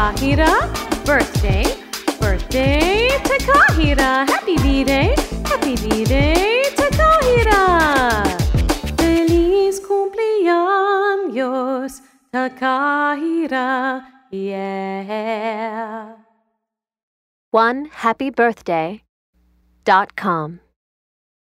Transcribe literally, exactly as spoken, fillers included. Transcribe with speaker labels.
Speaker 1: Takahira. Birthday, birthday, Takahira. Happy B-Day, happy B-Day, Takahira. Feliz cumpleaños, Takahira, yeah.
Speaker 2: one happy birthday dot com